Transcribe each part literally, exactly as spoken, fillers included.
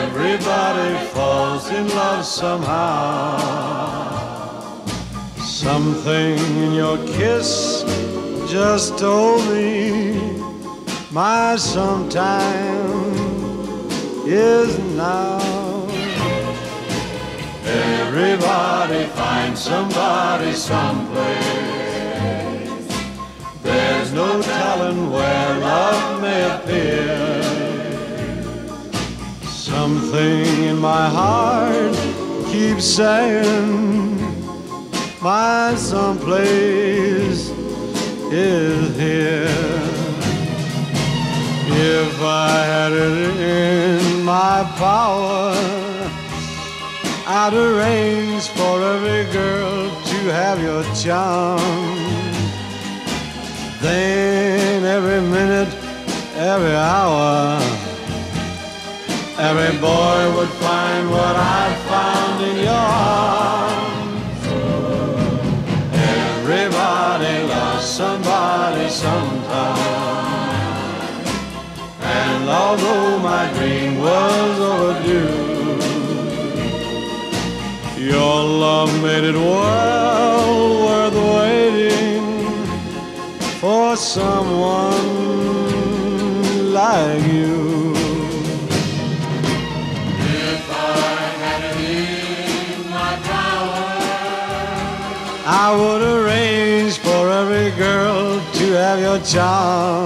Everybody falls in love somehow. Something in your kiss just told me my sometime is now. Everybody finds somebody someplace. There's no telling where love may appear. Something in my heart keeps saying my someplace is here. If I had it in my power, I'd arrange for every girl to have your charm. Then every minute, every hour, every boy would find what I found in your arms. Everybody loves somebody sometime. And although my dream was overdue, your love made it well worth waiting for someone like you. I would arrange for every girl to have your charm.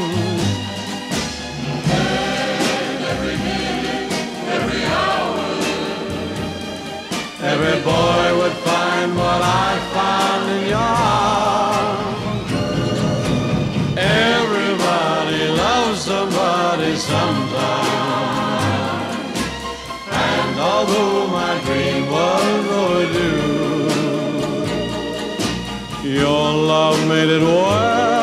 And every minute, every hour, every boy would find what I found in your arms. Everybody loves somebody sometime. And although my dream was overdue, your love made it work